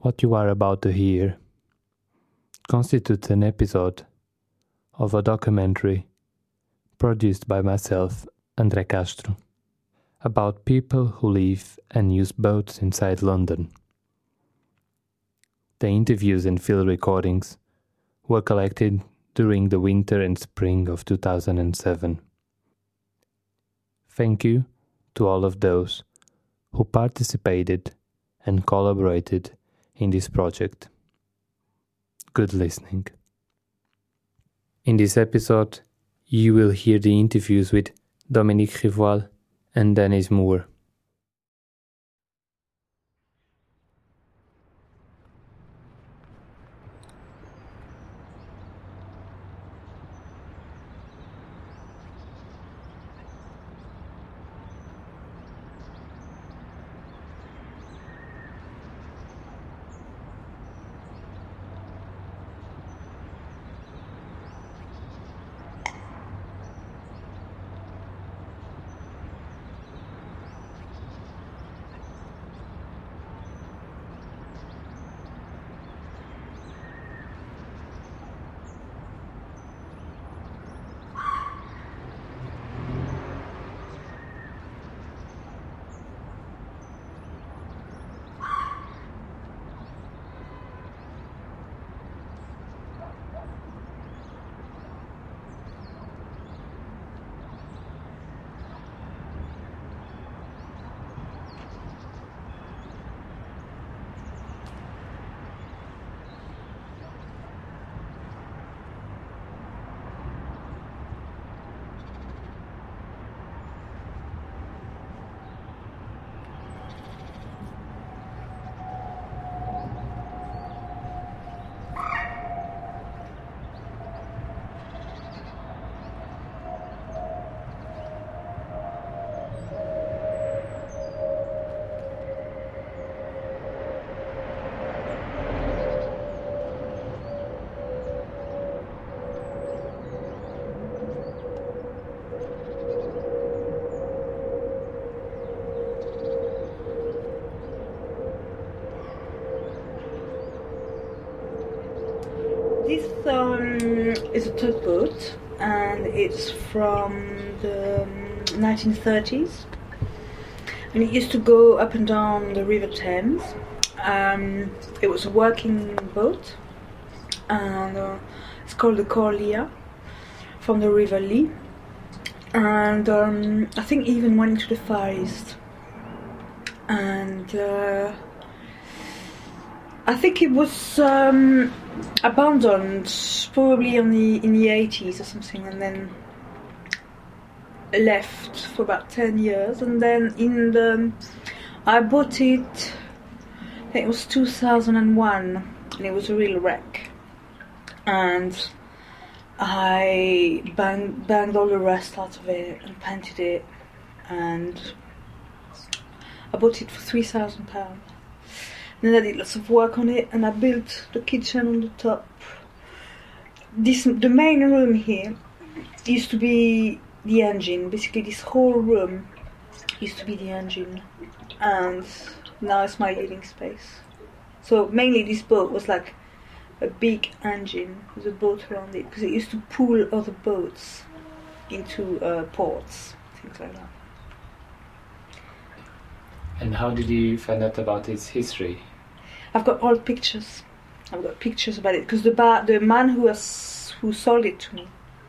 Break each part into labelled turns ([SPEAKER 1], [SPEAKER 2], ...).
[SPEAKER 1] What you are about to hear constitutes an episode of a documentary produced by myself, André Castro, about people who live and use boats inside London. The interviews and field recordings were collected during the winter and spring of 2007. Thank you to all of those who participated and collaborated in this project. Good listening. In this episode, you will hear the interviews with Dominique Rivoal and Dennis Moore.
[SPEAKER 2] This is a tugboat, and it's from the 1930s, and it used to go up and down the River Thames. It was a working boat, and it's called the Corlia, from the River Lee, and I think even went into the Far East, and I think it was abandoned probably in the 80s or something, and then left for about 10 years, and then I bought it, I think it was 2001, and it was a real wreck, and I banged all the rust out of it and painted it, and I bought it for £3,000. Then I did lots of work on it, and I built the kitchen on the top. The main room here used to be the engine. Basically, this whole room used to be the engine, and now it's my living space. So mainly this boat was like a big engine with a boat around it, because it used to pull other boats into ports, things like that.
[SPEAKER 1] And how did you find out about its history?
[SPEAKER 2] I've got old pictures. I've got pictures about it, because the man who sold it to me,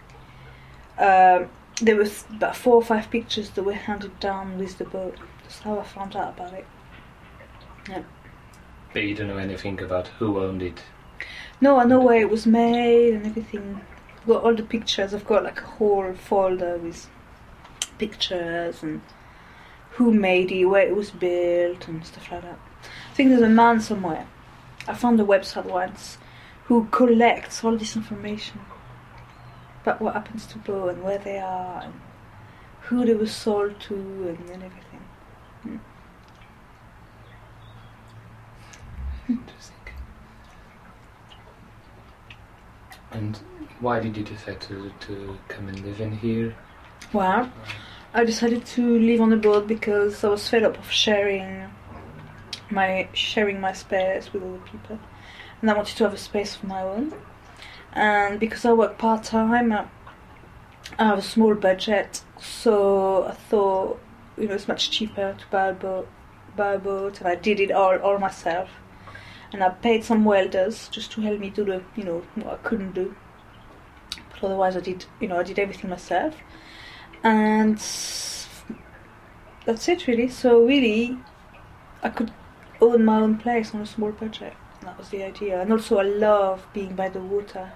[SPEAKER 2] there was about 4 or 5 pictures that were handed down with the boat. That's how I found out about it. Yeah.
[SPEAKER 1] But you don't know anything about who owned it?
[SPEAKER 2] No, I know where it was made and everything. I've got all the pictures. I've got like a whole folder with pictures and who made it, where it was built and stuff like that. I think there's a man somewhere, I found a website once, who collects all this information about what happens to boats and where they are and who they were sold to and everything.
[SPEAKER 1] Interesting. And why did you decide to come and live in here?
[SPEAKER 2] Well, I decided to live on a boat because I was fed up of sharing sharing my space with other people, and I wanted to have a space of my own. And because I work part-time, I have a small budget, so I thought, it's much cheaper to buy a boat, and I did it all myself. And I paid some welders just to help me do the, what I couldn't do. But otherwise I did everything myself. And that's it really. So really, I could own my own place on a small budget. And that was the idea. And also I love being by the water.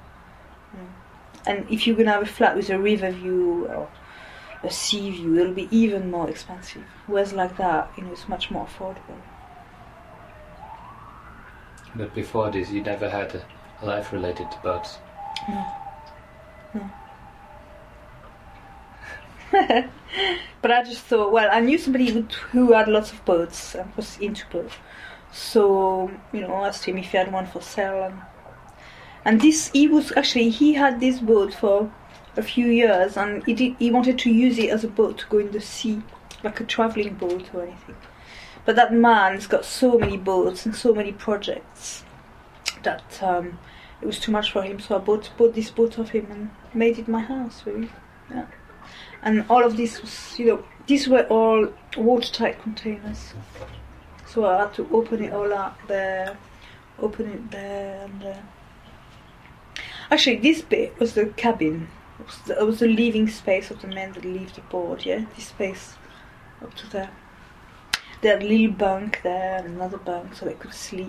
[SPEAKER 2] And if you're going to have a flat with a river view or a sea view, it'll be even more expensive. Whereas like that, it's much more affordable.
[SPEAKER 1] But before this, you never had a life related to boats?
[SPEAKER 2] No. But I just thought, well, I knew somebody who had lots of boats and was into boats. So, I asked him if he had one for sale. And he had this boat for a few years, and he wanted to use it as a boat to go in the sea, like a travelling boat or anything. But that man's got so many boats and so many projects that it was too much for him. So I bought this boat of him and made it my house, really. Yeah. And all of this was, these were all watertight containers. So I had to open it all up there, open it there and there. Actually, this bit was the cabin. It was the living space of the men that leave the boat, yeah? This space up to there. They had a little bunk there and another bunk so they could sleep.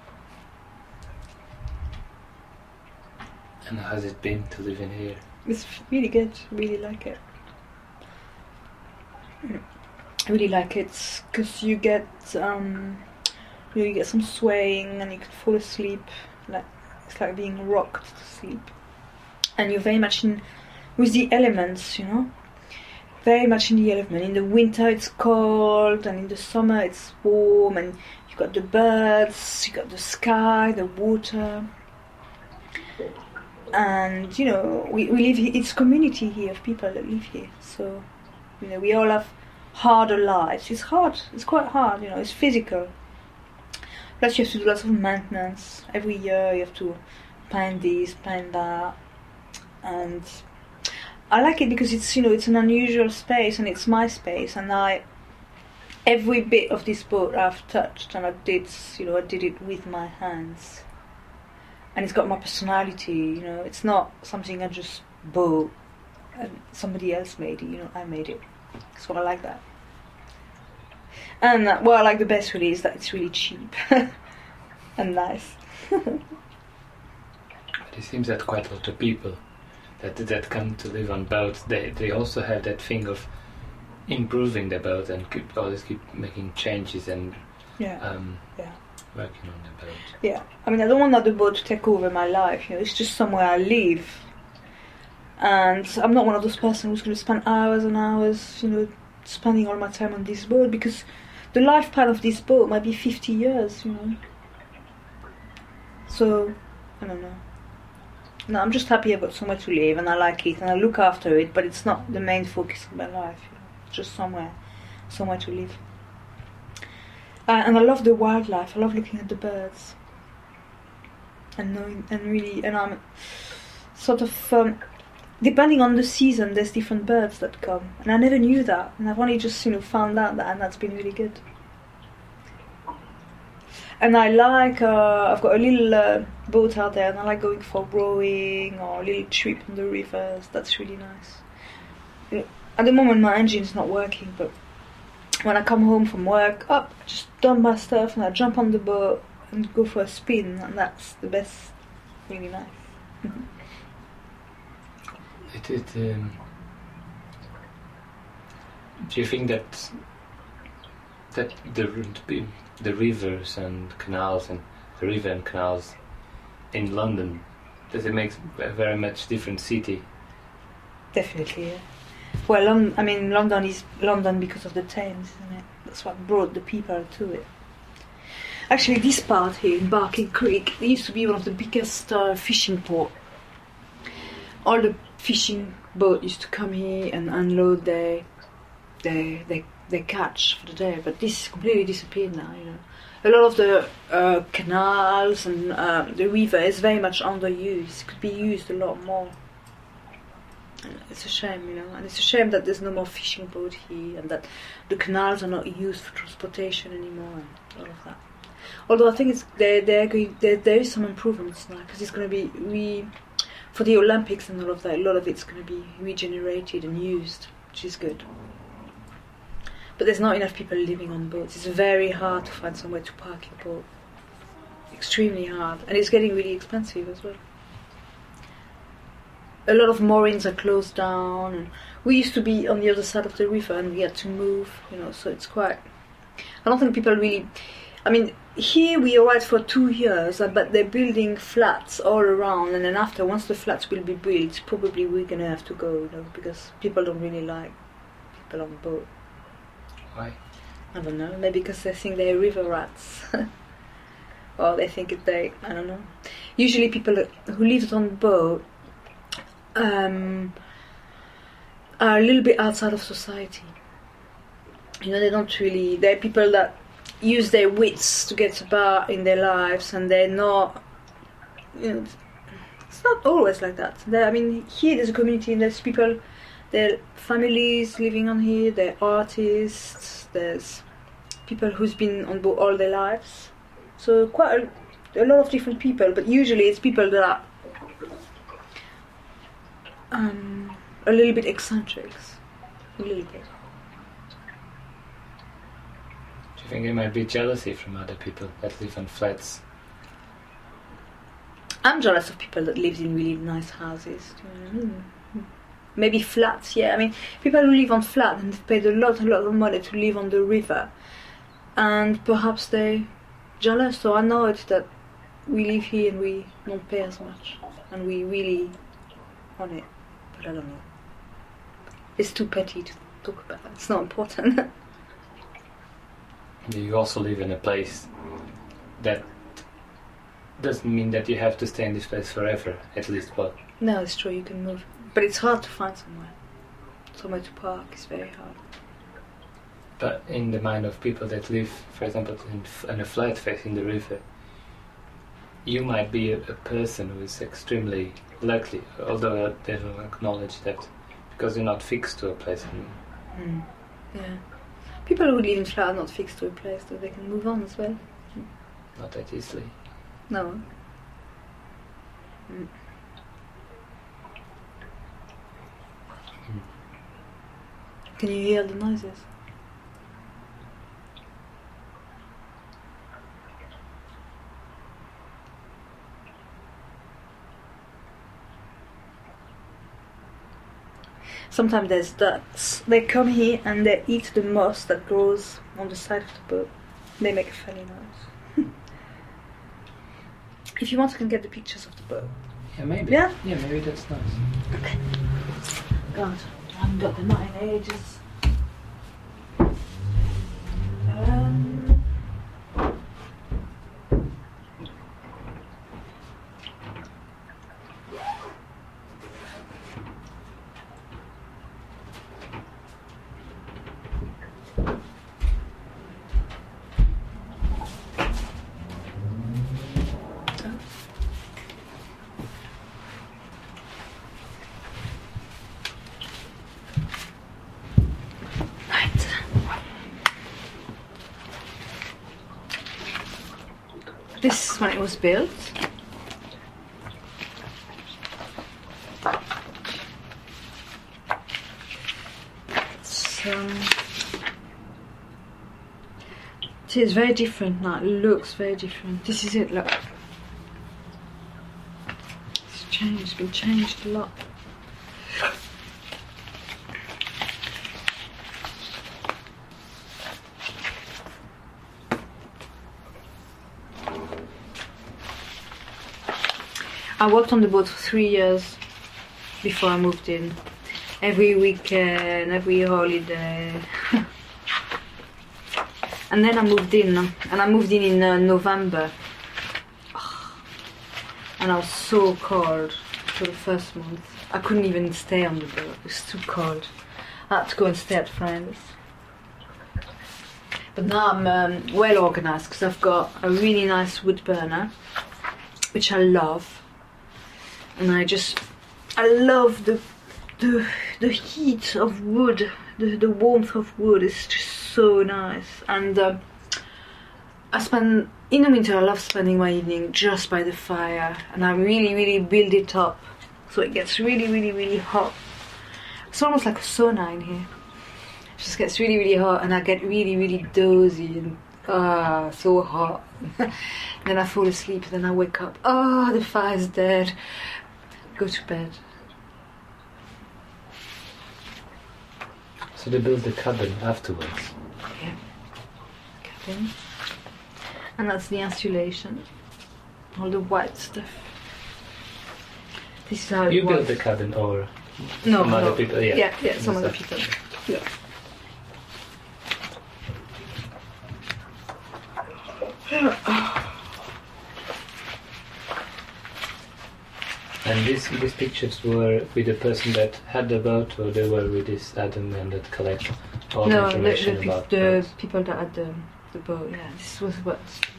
[SPEAKER 1] And how has it been to live in here?
[SPEAKER 2] It's really good. I really like it. I really like it because you get some swaying and you can fall asleep. It's like being rocked to sleep. And you're very much with the elements, very much in the element. In the winter it's cold, and in the summer it's warm, and you've got the birds, you've got the sky, the water. And, we live here, it's community here of people that live here. So, we all have harder lives. It's hard, it's quite hard, it's physical. Plus you have to do lots of maintenance. Every year you have to paint this, paint that. And I like it because it's it's an unusual space and it's my space, and every bit of this boat I've touched, and I did it with my hands, and it's got my personality. It's not something I just bought and somebody else made it. I made it. So I like that. And what I like the best really is that it's really cheap and nice.
[SPEAKER 1] But it seems that quite a lot of people that come to live on boats, they also have that thing of improving the boat and always keep making changes and working on the boat.
[SPEAKER 2] Yeah, I mean, I don't want the boat to take over my life. It's just somewhere I live, and I'm not one of those persons who's going to spend hours and hours, spending all my time on this boat, because the lifespan of this boat might be 50 years. So I don't know. No, I'm just happy I've got somewhere to live, and I like it, and I look after it, but it's not the main focus of my life. It's just somewhere to live. And I love the wildlife. I love looking at the birds, and I'm sort of depending on the season, there's different birds that come, and I never knew that, and I've only just found out that, and that's been really good. And I like, I've got a little boat out there, and I like going for rowing or a little trip on the rivers. That's really nice. At the moment my engine's not working, but when I come home from work, I just dump my stuff and I jump on the boat and go for a spin, and that's the best. Really nice.
[SPEAKER 1] Do you think that the rivers and canals and the river and canals in London, does it make a very much different city?
[SPEAKER 2] Definitely, yeah. Well, London is London because of the Thames, isn't it? That's what brought the people to it. Actually, this part here in Barking Creek, it used to be one of the biggest fishing ports. All the fishing boats used to come here and unload they catch for the day, but this completely disappeared now. a lot of the canals and the river is very much underused. It could be used a lot more. And it's a shame, you know, and it's a shame that there's no more fishing boat here and that the canals are not used for transportation anymore and all of that. Although I think there is some improvements now, because it's going to be for the Olympics and all of that. A lot of it's going to be regenerated and used, which is good. But there's not enough people living on boats. It's very hard to find somewhere to park your boat. Extremely hard, and it's getting really expensive as well. A lot of moorings are closed down, and we used to be on the other side of the river, and we had to move. You know, so it's quite. I don't think people really. I mean, here we arrived for 2 years, but they're building flats all around, and then after, once the flats will be built, probably we're gonna have to go, you know, because people don't really like people on boat.
[SPEAKER 1] Why?
[SPEAKER 2] I don't know. Maybe because they think they're river rats, or they think I don't know. Usually, people who live on boat are a little bit outside of society. You know, they don't really. They're people that use their wits to get about in their lives, and they're not. You know, it's not always like that. I mean, here there's a community, and there's people. There are families living on here. There are artists. There's people who's been on board all their lives. So quite a lot of different people. But usually it's people that are a little bit eccentrics. A little bit.
[SPEAKER 1] Do you think there might be jealousy from other people that live on flats?
[SPEAKER 2] I'm jealous of people that live in really nice houses. Do you know what I mean? Maybe flats, yeah. I mean, people who live on flat and they've paid a lot of money to live on the river, and perhaps they're jealous. So I know it's that we live here and we don't pay as much, and we really want it. But I don't know. It's too petty to talk about. It's not important.
[SPEAKER 1] You also live in a place that doesn't mean that you have to stay in this place forever, at least, but...
[SPEAKER 2] No, it's true, you can move. But it's hard to find somewhere to park. It's very hard.
[SPEAKER 1] But in the mind of people that live, for example, in a flat facing the river, you might be a person who is extremely lucky, although they don't acknowledge that, because you're not fixed to a place anymore.
[SPEAKER 2] Yeah. People who live in flat are not fixed to a place, so they can move on as well.
[SPEAKER 1] Not that easily.
[SPEAKER 2] No. Can you hear the noises? Sometimes there's ducks. They come here and they eat the moss that grows on the side of the boat. They make a funny noise. If you want, I can get the pictures of the boat.
[SPEAKER 1] Yeah, maybe.
[SPEAKER 2] Yeah?
[SPEAKER 1] Yeah, maybe that's nice.
[SPEAKER 2] Okay. God, I haven't got the night in ages. This is when it was built. It's very different now. It looks very different. This is it. Look, it's changed. It's been changed a lot. I worked on the boat for 3 years before I moved in. Every weekend, every holiday. And then I moved in. And I moved in November. And I was so cold for the first month. I couldn't even stay on the boat. It was too cold. I had to go and stay at friends. But now I'm well organised because I've got a really nice wood burner, which I love, and I love the heat of wood, the warmth of wood is just so nice. And in the winter I love spending my evening just by the fire, and I really build it up so it gets really hot. It's almost like a sauna in here. It just gets really hot, and I get really dozy and so hot. Then I fall asleep, and then I wake up, the fire's dead, go to bed.
[SPEAKER 1] So they built the cabin afterwards?
[SPEAKER 2] Yeah, cabin. And that's the insulation, all the white stuff. This is how
[SPEAKER 1] you
[SPEAKER 2] it
[SPEAKER 1] built
[SPEAKER 2] was.
[SPEAKER 1] the cabin, or
[SPEAKER 2] No,
[SPEAKER 1] some other people? Yeah,
[SPEAKER 2] some other people. Yeah.
[SPEAKER 1] And these pictures were with the person that had the boat, or they were with this Adam and that collect all the information about
[SPEAKER 2] the people that had the boat. Yeah, this was what.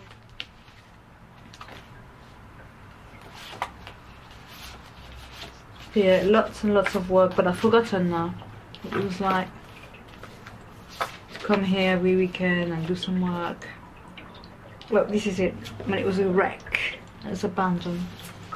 [SPEAKER 2] Yeah, lots and lots of work, but I've forgotten now. It was like to come here every weekend and do some work. Well, this is it. I mean, it was a wreck. It was abandoned.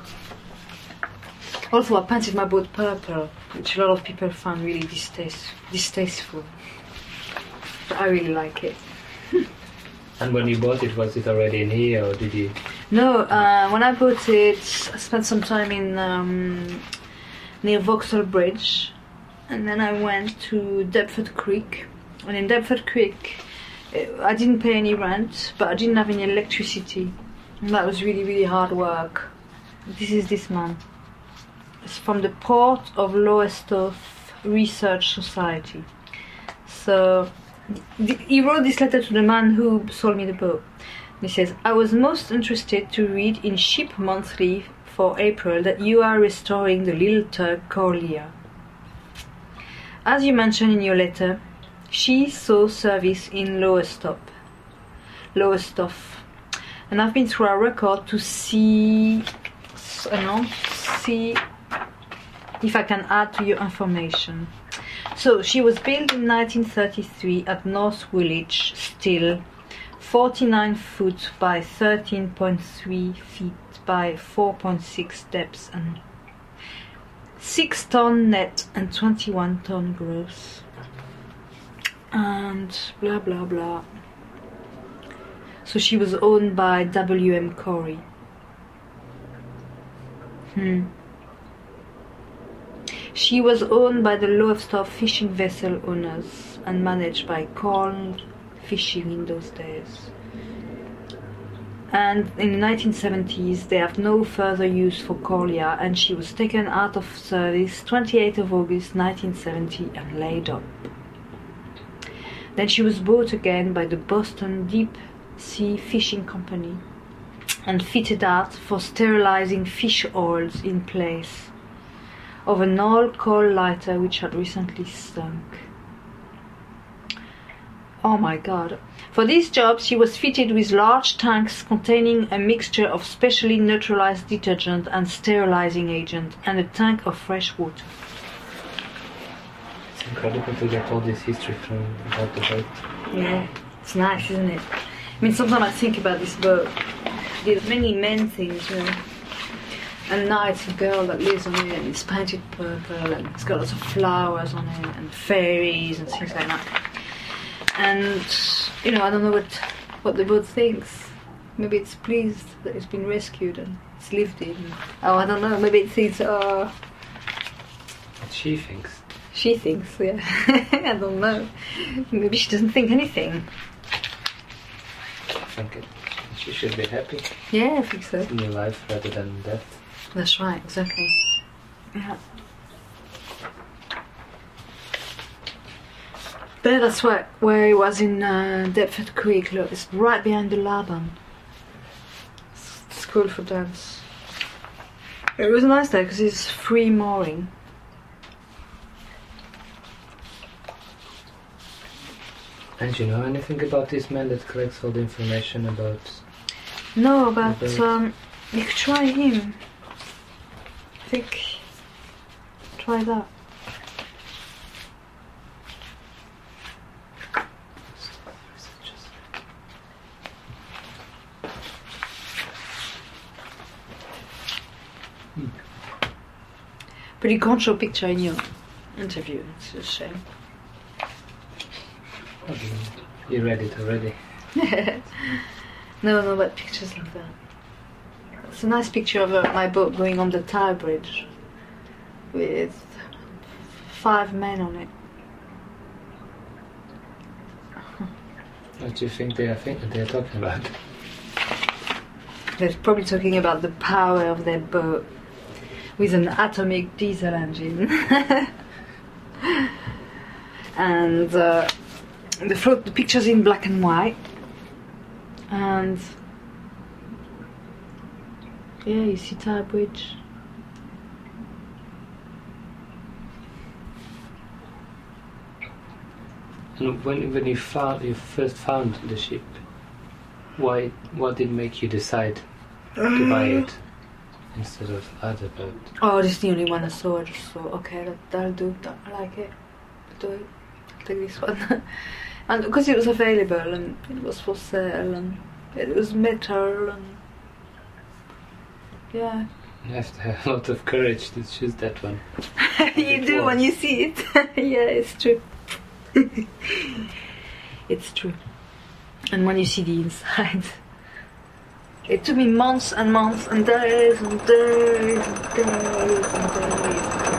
[SPEAKER 2] Also, I painted my boat purple, which a lot of people found really distasteful. But I really like it.
[SPEAKER 1] And when you bought it, was it already in here, or did you?
[SPEAKER 2] No, when I bought it, I spent some time in near Vauxhall Bridge, and then I went to Deptford Creek. And in Deptford Creek, I didn't pay any rent, but I didn't have any electricity, and that was really hard work. This is this man. It's from the Port of Lowestoft Research Society. So he wrote this letter to the man who sold me the boat. He says, "I was most interested to read in Ship Monthly for April that you are restoring the little tug Corlia. As you mentioned in your letter, she saw service in Lowestoft, and I've been through our record to see if I can add to your information. So she was built in 1933 at North Woolwich, still 49 foot by 13.3 feet by 4.6 depths, and 6 ton net and 21 ton gross. And blah blah blah. So she was owned by W.M. Corey. She was owned by the Lowestoft fishing vessel owners and managed by Corn Fishing in those days. And in the 1970s they have no further use for Corlia, and she was taken out of service 28th of August 1970 and laid up. Then she was bought again by the Boston Deep Sea Fishing Company and fitted out for sterilizing fish oils in place of an old coal lighter which had recently sunk. Oh my god. For this job she was fitted with large tanks containing a mixture of specially neutralized detergent and sterilizing agent and a tank of fresh water.
[SPEAKER 1] It's incredible to get all this history from about the boat.
[SPEAKER 2] Yeah, it's nice, isn't it? I mean, sometimes I think about this boat. She did many men things, you know. And now it's a girl that lives on it, and it's painted purple, and it's got lots of flowers on it, and fairies and things like that. And, you know, I don't know what the boat thinks. Maybe it's pleased that it's been rescued and it's lived in. Oh, I don't know, maybe it thinks,
[SPEAKER 1] What she thinks.
[SPEAKER 2] She thinks, yeah. I don't know. Maybe she doesn't think anything.
[SPEAKER 1] I think she should be happy.
[SPEAKER 2] Yeah, I think so.
[SPEAKER 1] In your life rather than death.
[SPEAKER 2] That's right, exactly. Yeah. But that's where it was in Deptford Creek. Look, it's right behind the Laban. School for dance. It was nice there because it's free mooring.
[SPEAKER 1] And you know anything about this man that collects all the information about...
[SPEAKER 2] No, but you could try him. I think... Try that. But you can't show a picture in your interview, it's a shame.
[SPEAKER 1] You read it already?
[SPEAKER 2] No, but pictures like that. It's a nice picture of my boat going on the Tyre Bridge with 5 men on it.
[SPEAKER 1] What do you think they're talking about?
[SPEAKER 2] They're probably talking about the power of their boat with an atomic diesel engine. And the picture's in black and white. And yeah, you see Tyre Bridge.
[SPEAKER 1] And when you first found the ship, what did make you decide to buy it instead of other boat?
[SPEAKER 2] Oh, this is the only one I saw. I just thought, okay, that'll do. I like it. Do it. I'll take this one. And because it was available and it was for sale and it was metal and yeah.
[SPEAKER 1] You have to have a lot of courage to choose that one.
[SPEAKER 2] You do when you see it. Yeah, it's true. It's true. And when you see the inside, it took me months and months and days and days and days and days.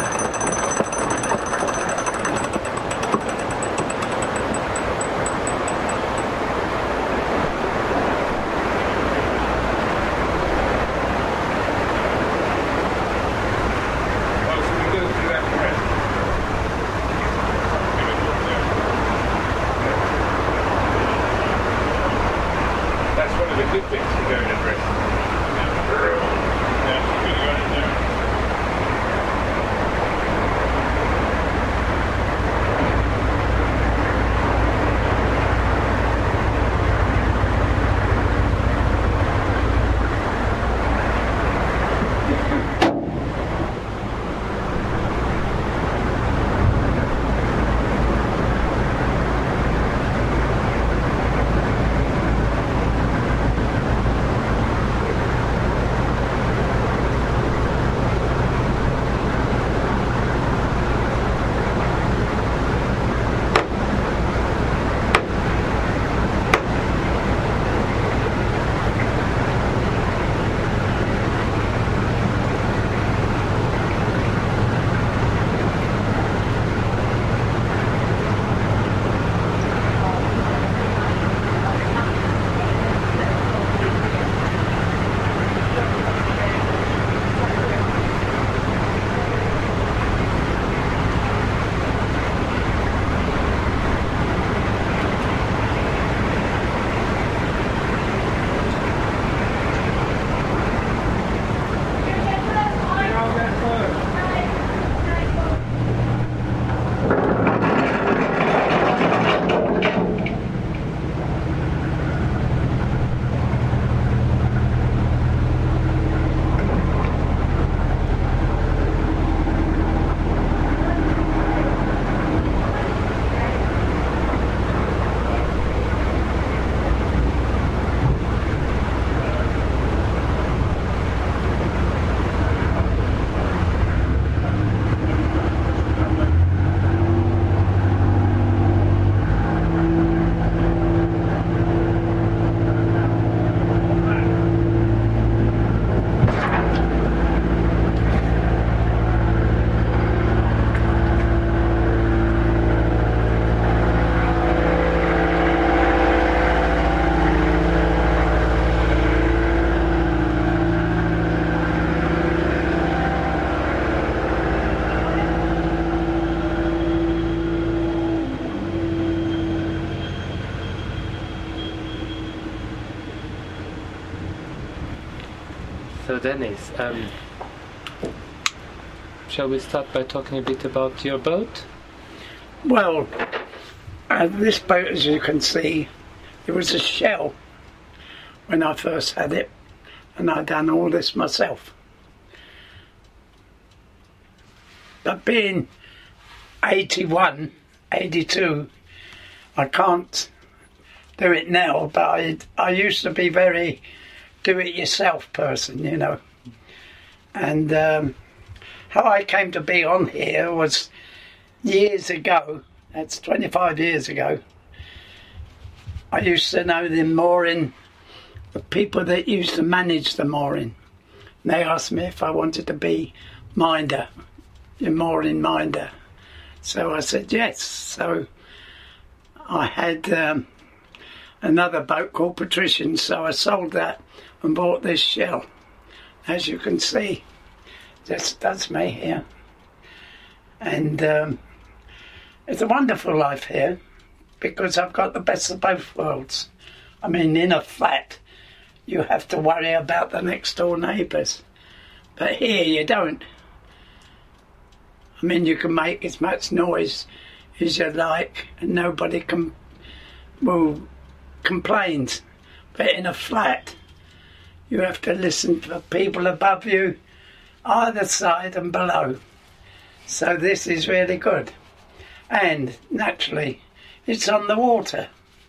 [SPEAKER 1] So Dennis, shall we start by talking a bit about your boat?
[SPEAKER 3] Well, This boat, as you can see, it was a shell when I first had it, and I'd done all this myself. But being 81, 82, I can't do it now, but I used to be very do-it-yourself person, you know. And how I came to be on here was years ago, that's 25 years ago, I used to know the mooring, the people that used to manage the mooring. And they asked me if I wanted to be minder, your mooring minder. So I said yes. So I had another boat called Patrician, so I sold that and bought this shell. As you can see, that's me here. And it's a wonderful life here because I've got the best of both worlds. I mean, in a flat, you have to worry about the next door neighbours. But here you don't. I mean, you can make as much noise as you like and nobody will complain. But in a flat, you have to listen to people above you, either side and below. So this is really good. And naturally, it's on the water.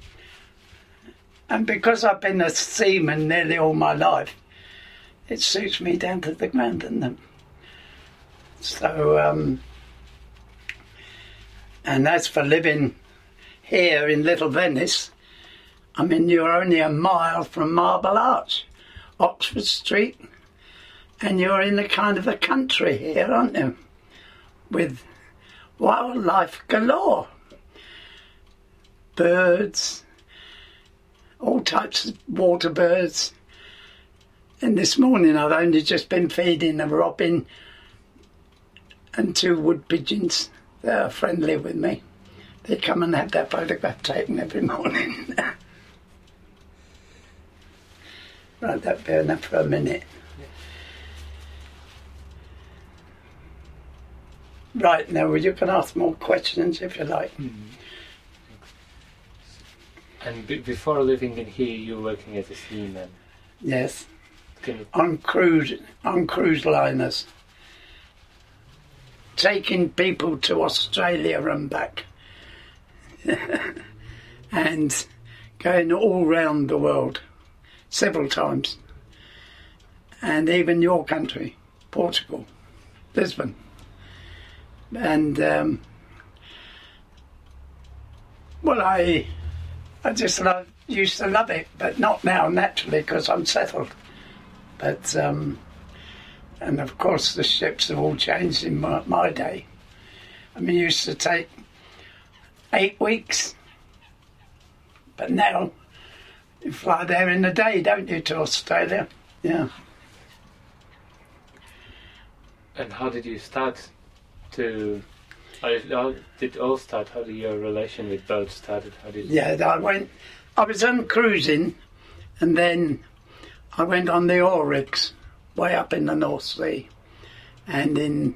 [SPEAKER 3] And because I've been a seaman nearly all my life, it suits me down to the ground, doesn't it? So, and as for living here in Little Venice, I mean, you're only a mile from Marble Arch, Oxford Street, and you're in a kind of a country here, aren't you? With wildlife galore. Birds, all types of water birds. And this morning I've only just been feeding a robin and 2 wood pigeons. They're friendly with me. They come and have their photograph taken every morning. Right, that'll be enough for a minute. Right, now you can ask more questions if you like.
[SPEAKER 1] Mm-hmm. And before living in here, you were working as a seaman.
[SPEAKER 3] Yes.
[SPEAKER 1] You...
[SPEAKER 3] on cruise liners, taking people to Australia and back, and going all round the world several times, and even your country, Portugal, Lisbon, and well, I just used to love it, but not now, naturally, because I'm settled. But, and of course the ships have all changed in my day. I mean, it used to take 8 weeks, but now you fly there in a day, don't you, to Australia? Yeah.
[SPEAKER 1] And how did you start to... How did it all start? How did your relation with boats started?
[SPEAKER 3] Yeah, I was on cruising, and then I went on the oil rigs way up in the North Sea and in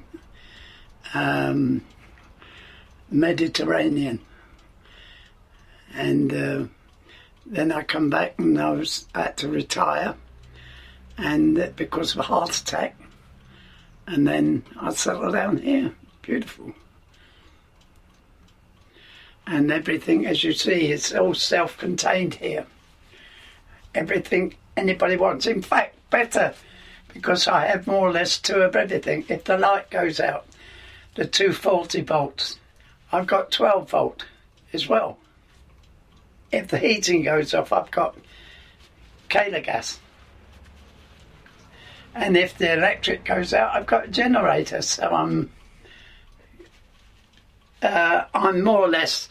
[SPEAKER 3] Mediterranean. And then I come back and I had to retire, and because of a heart attack. And then I settled down here. Beautiful. And everything, as you see, it's all self-contained here. Everything anybody wants. In fact, better, because I have more or less 2 of everything. If the light goes out, the 240 volts, I've got 12 volt as well. If the heating goes off, I've got Kaler gas. And if the electric goes out, I've got a generator. So I'm more or less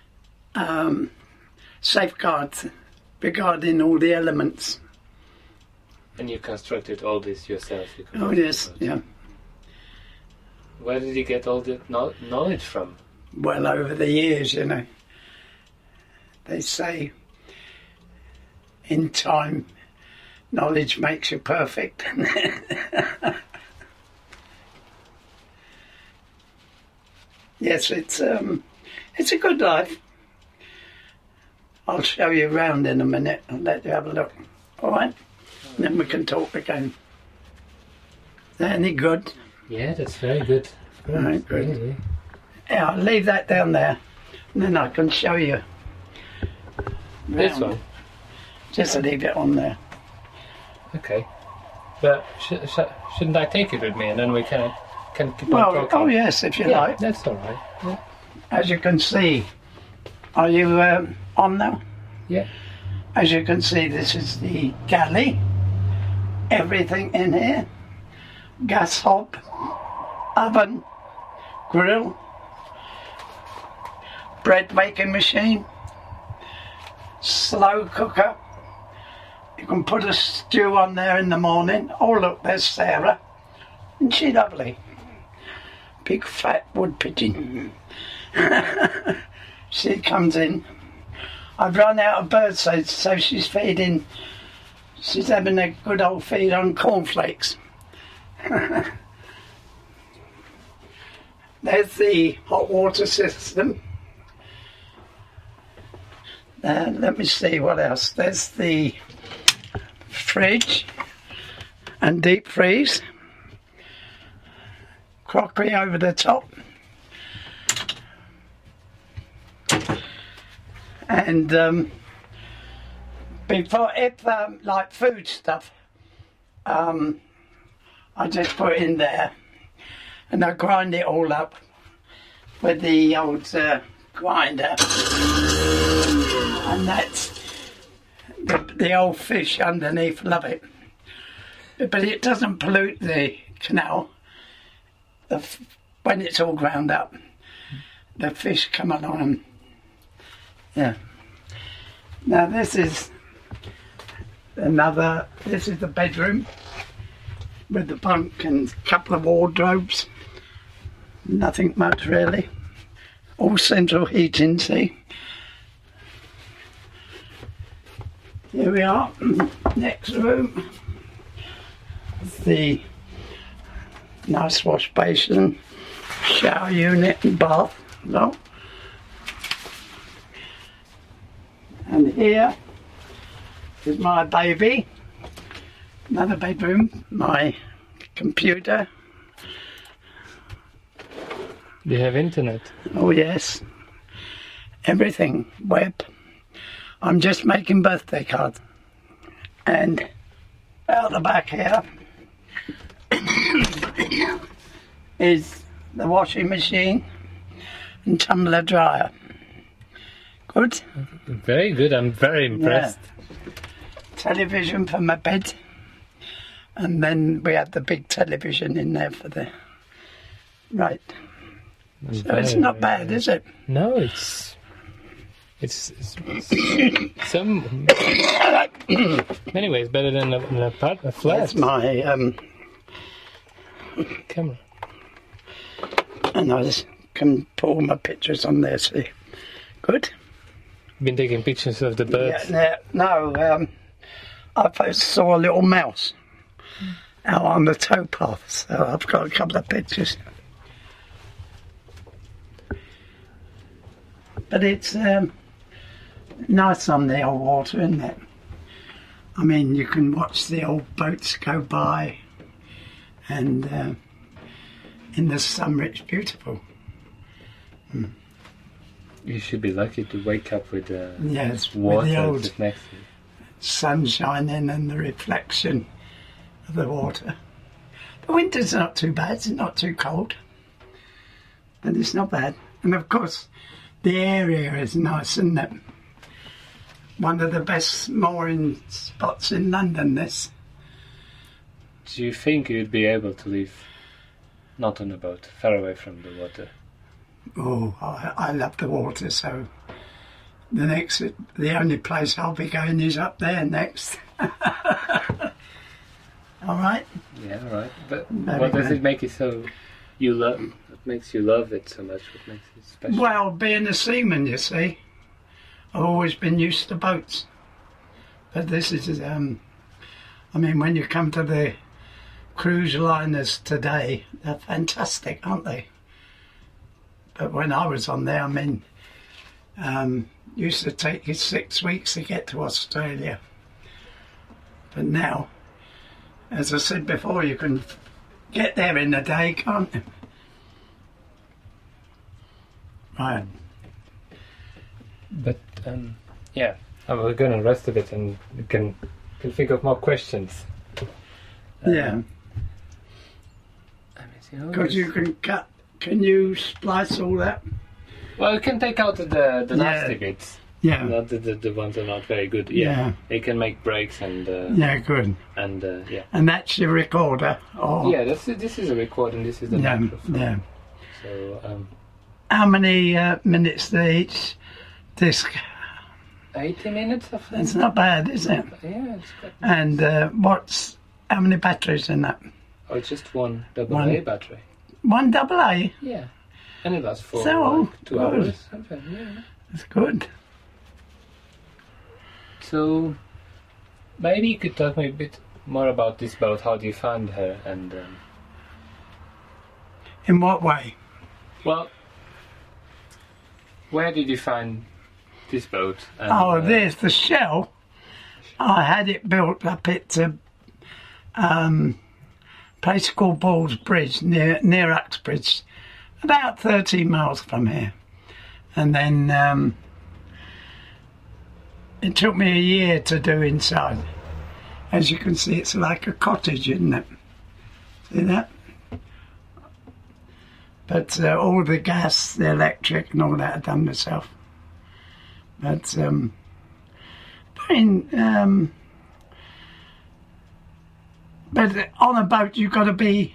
[SPEAKER 3] safeguarded regarding all the elements.
[SPEAKER 1] And you constructed all this yourself?
[SPEAKER 3] Oh yes, yeah.
[SPEAKER 1] Where did you get all the knowledge from?
[SPEAKER 3] Well, over the years, you know. They say in time, knowledge makes you perfect. Yes, it's a good life. I'll show you around in a minute and let you have a look. All right? And then we can talk again. Is that any good?
[SPEAKER 1] Yeah, that's very good.
[SPEAKER 3] All right, good.
[SPEAKER 1] Really.
[SPEAKER 3] Yeah, I'll leave that down there and then I can show you.
[SPEAKER 1] This
[SPEAKER 3] round.
[SPEAKER 1] one?
[SPEAKER 3] Just leave it on there.
[SPEAKER 1] Okay. But shouldn't I take it with me and then we can keep on
[SPEAKER 3] Well,
[SPEAKER 1] talking?
[SPEAKER 3] oh yes, if you
[SPEAKER 1] yeah,
[SPEAKER 3] like.
[SPEAKER 1] that's all right. Yeah.
[SPEAKER 3] As you can see, are you on now?
[SPEAKER 1] Yeah.
[SPEAKER 3] As you can see, this is the galley. Everything in here. Gas hob, oven, grill, bread making machine, slow cooker. You can put a stew on there in the morning. Oh look, there's Sarah. Isn't she lovely? Big fat wood pigeon. She comes in. I've run out of bird seed, so she's feeding. She's having a good old feed on cornflakes. There's the hot water system. Let me see what else. There's the fridge and deep freeze. Crockery over the top. And before, if like food stuff, I just put in there and I grind it all up with the old grinder. And that's the old fish underneath, love it. But it doesn't pollute the canal. When it's all ground up, the fish come along and yeah. Now this is the bedroom with the bunk and a couple of wardrobes. Nothing much really. All central heating, see. Here we are, next room. The nice wash basin, shower unit and bath. No. And here is my baby, another bedroom, my computer.
[SPEAKER 1] Do you have internet?
[SPEAKER 3] Oh yes, everything, web. I'm just making birthday cards. And out the back here is the washing machine and tumbler dryer. Good?
[SPEAKER 1] Very good, I'm very impressed.
[SPEAKER 3] Yeah. Television for my bed. And then we have the big television in there for the... Right. So it's not bad, is it?
[SPEAKER 1] No, it's some many ways better than a flat.
[SPEAKER 3] That's my
[SPEAKER 1] camera.
[SPEAKER 3] And I just can put all my pictures on there, see. Good?
[SPEAKER 1] Been taking pictures of the birds.
[SPEAKER 3] Yeah, no, I first saw a little mouse out on the towpath, so I've got a couple of pictures. But it's nice on the old water, isn't it? I mean, you can watch the old boats go by, and in the summer it's beautiful. Mm.
[SPEAKER 1] You should be lucky to wake up with
[SPEAKER 3] Yes,
[SPEAKER 1] water
[SPEAKER 3] with the old
[SPEAKER 1] just next to you.
[SPEAKER 3] sun shining and the reflection of the water. The winter's not too bad, it's not too cold, but it's not bad. And of course, the area is nice, isn't it? One of the best mooring spots in London, this.
[SPEAKER 1] Do you think you'd be able to live not on a boat, far away from the water?
[SPEAKER 3] Oh, I love the water, so the only place I'll be going is up there next. All right?
[SPEAKER 1] Yeah, all right. But
[SPEAKER 3] Very
[SPEAKER 1] what does
[SPEAKER 3] good.
[SPEAKER 1] it make it so you love? What makes you love it so much? What makes it special?
[SPEAKER 3] Well, being a seaman, you see, I've always been used to boats. But this is, I mean, when you come to the cruise liners today, they're fantastic, aren't they? But when I was on there, I mean, Used to take you 6 weeks to get to Australia. But now, as I said before, you can get there in a day, can't you? Right.
[SPEAKER 1] But yeah, we're going to rest a bit and we can think of more questions.
[SPEAKER 3] Yeah.
[SPEAKER 1] Let me see.
[SPEAKER 3] Because you can cut. Can you splice all that?
[SPEAKER 1] Well, you can take out the nasty bits.
[SPEAKER 3] Yeah.
[SPEAKER 1] Not the ones that are not very good.
[SPEAKER 3] Yeah.
[SPEAKER 1] They can make breaks and.
[SPEAKER 3] Yeah, good.
[SPEAKER 1] And yeah.
[SPEAKER 3] And that's your recorder. Oh.
[SPEAKER 1] Yeah, this is a record and this is the microphone.
[SPEAKER 3] Yeah.
[SPEAKER 1] So.
[SPEAKER 3] How many minutes to each disc?
[SPEAKER 1] 80 minutes, I think.
[SPEAKER 3] It's not bad, is it?
[SPEAKER 1] Yeah, it's good.
[SPEAKER 3] And how many batteries in that?
[SPEAKER 1] Oh, it's just one AA battery.
[SPEAKER 3] One AA?
[SPEAKER 1] Yeah. And it lasts for
[SPEAKER 3] So,
[SPEAKER 1] 2
[SPEAKER 3] good.
[SPEAKER 1] hours. Something, yeah.
[SPEAKER 3] That's good.
[SPEAKER 1] So, maybe you could talk me a bit more about this boat. How do you find her? And
[SPEAKER 3] In what way?
[SPEAKER 1] well, where did you find this boat? And,
[SPEAKER 3] There's the shell. I had it built up at a place called Balls Bridge, near Uxbridge, about 13 miles from here. And then it took me a year to do inside. As you can see, it's like a cottage, isn't it? See that? But all the gas, the electric and all that I've done myself. But but on a boat you've got to be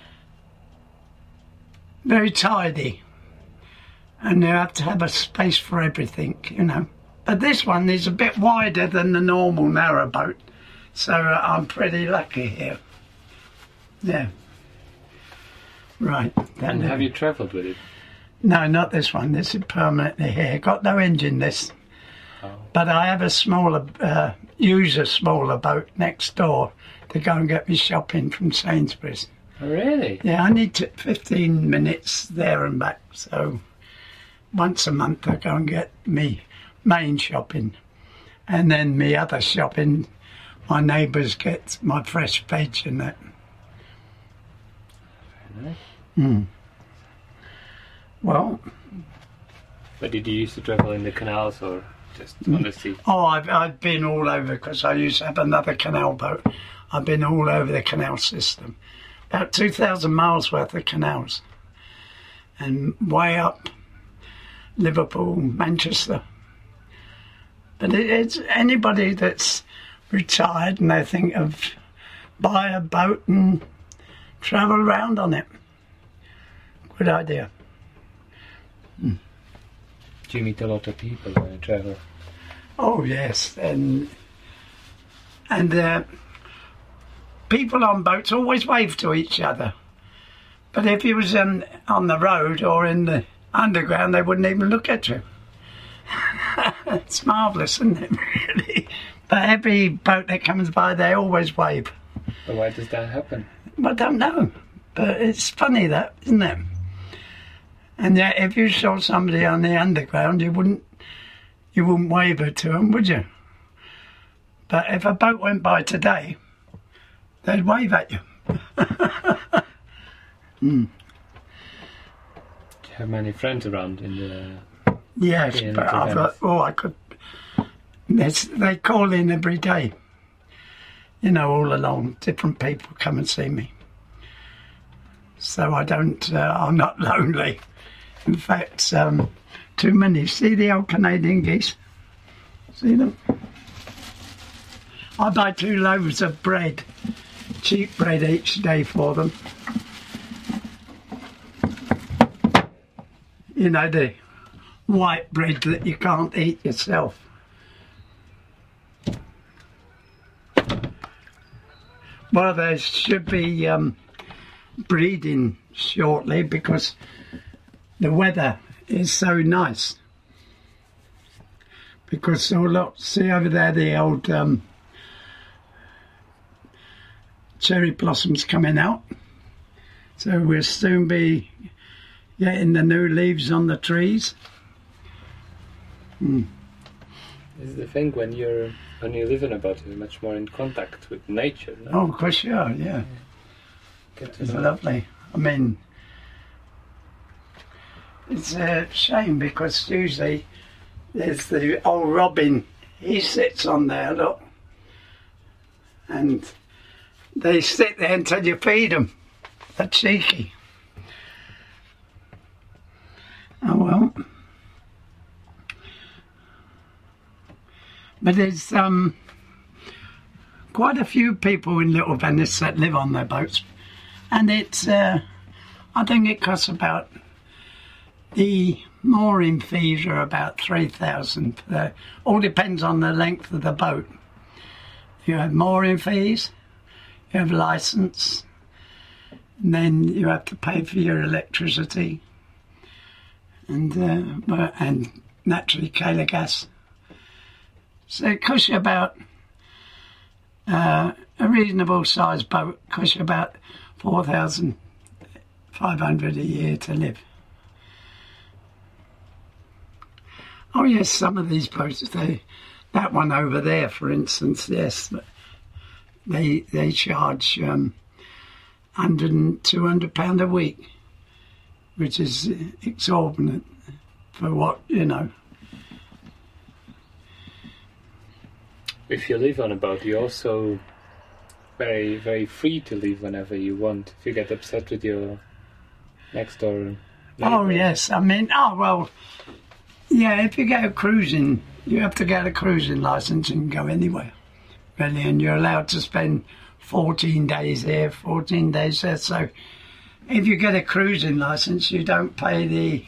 [SPEAKER 3] very tidy. And you have to have a space for everything, you know. But this one is a bit wider than the normal narrow boat. So I'm pretty lucky here. Yeah. Right.
[SPEAKER 1] And have you travelled with it?
[SPEAKER 3] No, not this one. This is permanently here. Got no engine, this.
[SPEAKER 1] Oh.
[SPEAKER 3] But I have a smaller, use a smaller boat next door to go and get me shopping from Sainsbury's.
[SPEAKER 1] Oh, really?
[SPEAKER 3] Yeah, I need 15 minutes there and back. So once a month I go and get me main shopping. And then me other shopping, my neighbours get my fresh veg and that.
[SPEAKER 1] Very nice.
[SPEAKER 3] Well,
[SPEAKER 1] But did you used to travel in the canals or just on the sea?
[SPEAKER 3] oh, I've been all over because I used to have another canal boat. I've been all over the canal system. About 2,000 miles worth of canals. And way up Liverpool, Manchester. But it's anybody that's retired and they think of buy a boat and travel around on it. Good idea.
[SPEAKER 1] Do you meet a lot of people when you travel?
[SPEAKER 3] Oh yes, and people on boats always wave to each other. But if you was on the road or in the underground, they wouldn't even look at you. It's marvellous, isn't it, really? But every boat that comes by, they always wave.
[SPEAKER 1] But why does that happen?
[SPEAKER 3] I don't know, but it's funny that, isn't it? And yet, if you saw somebody on the underground, you wouldn't wave to them, would you? But if a boat went by today, they'd wave at you.
[SPEAKER 1] Do you have many friends around in the...
[SPEAKER 3] Yes,
[SPEAKER 1] Yeah,
[SPEAKER 3] but
[SPEAKER 1] that's
[SPEAKER 3] I've got, I could. They call in every day. You know, all along, different people come and see me. So I don't. I'm not lonely. In fact, too many. See the old Canadian geese? See them? I buy 2 loaves of bread, cheap bread each day for them. You know, the white bread that you can't eat yourself. Well, there should be breeding shortly because the weather is so nice. Because so look, see over there the old cherry blossoms coming out. So we'll soon be getting the new leaves on the trees.
[SPEAKER 1] This is the thing, when you live in a boat, you're much more in contact with nature. No?
[SPEAKER 3] Oh, of course you are, yeah. It's lovely. I mean, it's a shame because usually there's the old robin, he sits on there, look, and they sit there until you feed them. They're cheeky. Oh well. But there's quite a few people in Little Venice that live on their boats, and it's I think it costs about, the mooring fees are about 3,000. All depends on the length of the boat. You have mooring fees, you have licence, and then you have to pay for your electricity and naturally Kayla gas. So it costs you about, a reasonable sized boat costs you about 4,500 a year to live. Oh yes, some of these boats, that one over there, for instance, yes, they charge £100 and £200 a week, which is exorbitant for what, you know.
[SPEAKER 1] If you live on a boat, you're also very, very free to leave whenever you want. If you get upset with your next door neighbour.
[SPEAKER 3] Oh yes, I mean, yeah, if you get a cruising, you have to get a cruising licence and go anywhere, really, and you're allowed to spend 14 days here, 14 days there. So if you get a cruising licence, you don't pay the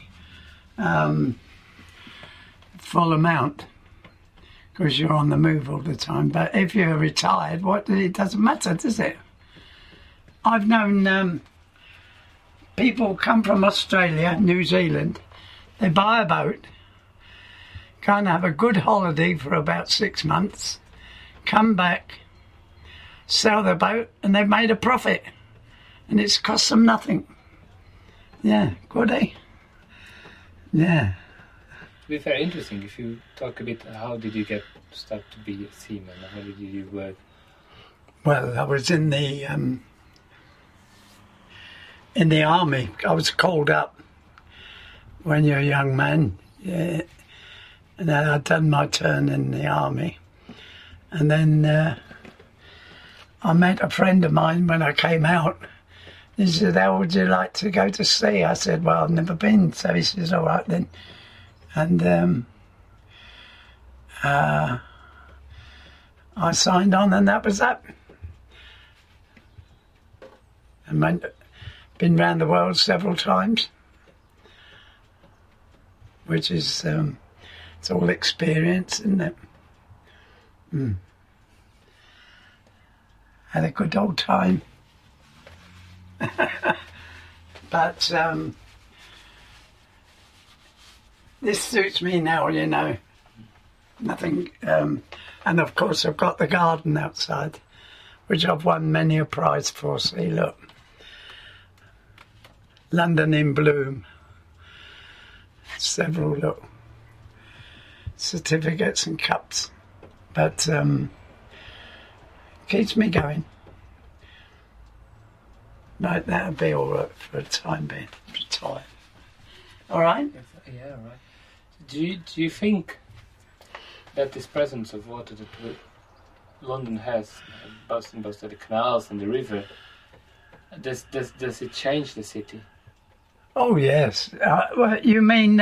[SPEAKER 3] full amount because you're on the move all the time. But if you're retired, it doesn't matter, does it? I've known people come from Australia, New Zealand, they buy a boat, go and have a good holiday for about 6 months, come back, sell the boat, and they've made a profit. And it's cost them nothing. Yeah, good, eh? Yeah.
[SPEAKER 1] It'd be very interesting if you talk a bit, how did you start to be a seaman? How did you work?
[SPEAKER 3] Well, I was in the army. I was called up when you're a young man. Yeah. And then I'd done my turn in the army. And then I met a friend of mine when I came out. He said, how would you like to go to sea? I said, well, I've never been. So he says, all right then. And I signed on, and that was that. And been around the world several times, which is, it's all experience, isn't it? Had a good old time. But this suits me now, you know. Nothing, and of course I've got the garden outside, which I've won many a prize for. See, look, London in Bloom. Several, look, certificates and cups, but keeps me going. Right, that'll be all right for a time being. Retire. All right.
[SPEAKER 1] Yeah, right. Do you think that this presence of water that London has, both of the canals and the river, does it change the city?
[SPEAKER 3] Oh yes. Well, you mean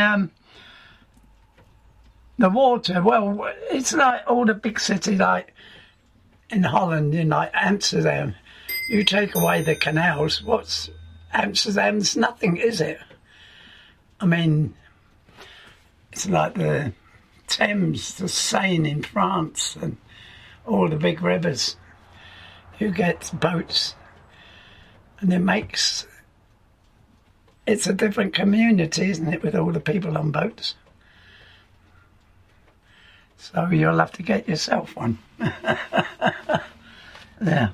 [SPEAKER 3] the water? Well, it's like all the big cities, like in Holland, in like Amsterdam. You take away the canals, what's Amsterdam's nothing, is it? I mean, it's like the Thames, the Seine in France, and all the big rivers. You get boats, and it's a different community, isn't it, with all the people on boats? So you'll have to get yourself one. Yeah.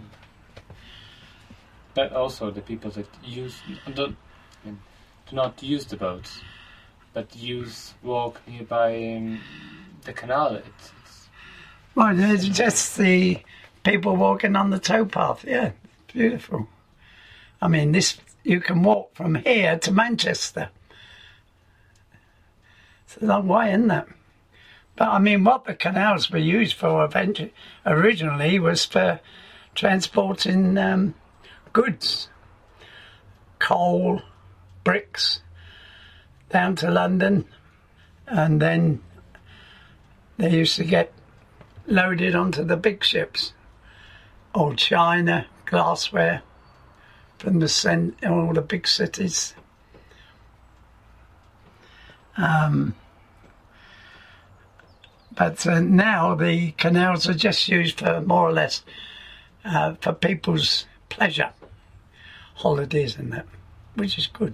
[SPEAKER 1] But also the people that do not use the boats, but walk nearby the canal. It's
[SPEAKER 3] Well, there's just the people walking on the towpath. Yeah, beautiful. I mean, you can walk from here to Manchester. It's a long way, isn't it? But I mean, what the canals were used for originally was for transporting goods, coal, bricks, down to London, and then they used to get loaded onto the big ships, or china, glassware, from all the big cities. But now the canals are just used for more or less for people's pleasure, holidays and that, which is good.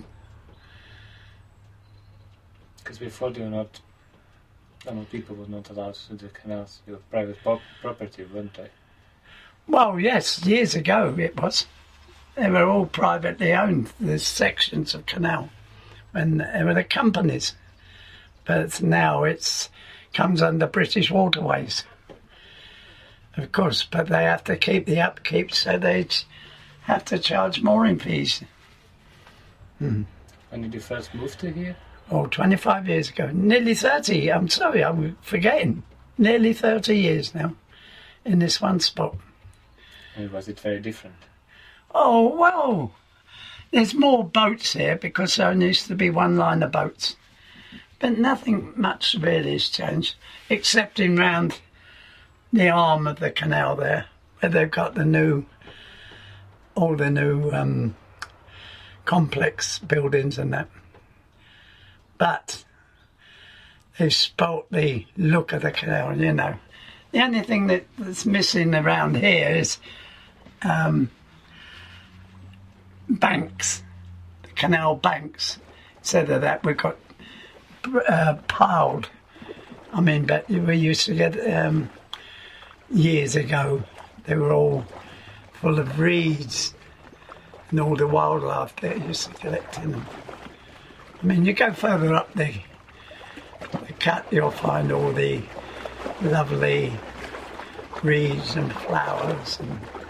[SPEAKER 1] Because before people were not allowed to do the canals. They were private property, weren't they?
[SPEAKER 3] Well, yes, years ago it was. They were all privately owned, the sections of canal, when they were the companies. But now it comes under British Waterways, of course, but they have to keep the upkeep, so they have to charge mooring fees.
[SPEAKER 1] When did you first move to here?
[SPEAKER 3] Oh, 25 years ago. Nearly 30. I'm sorry, I'm forgetting. Nearly 30 years now in this one spot.
[SPEAKER 1] And was it very different?
[SPEAKER 3] Oh, well, there's more boats here because there used to be one line of boats. But nothing much really has changed, except in round the arm of the canal there, where they've got all the new complex buildings and that. But they've spoilt the look of the canal, you know. The only thing that's missing around here is banks, the canal banks. Instead of that, we've got piled. I mean, but we used to get years ago, they were all full of reeds and all the wildlife that used to collect in them. I mean, you go further up the cut, you'll find all the lovely reeds and flowers and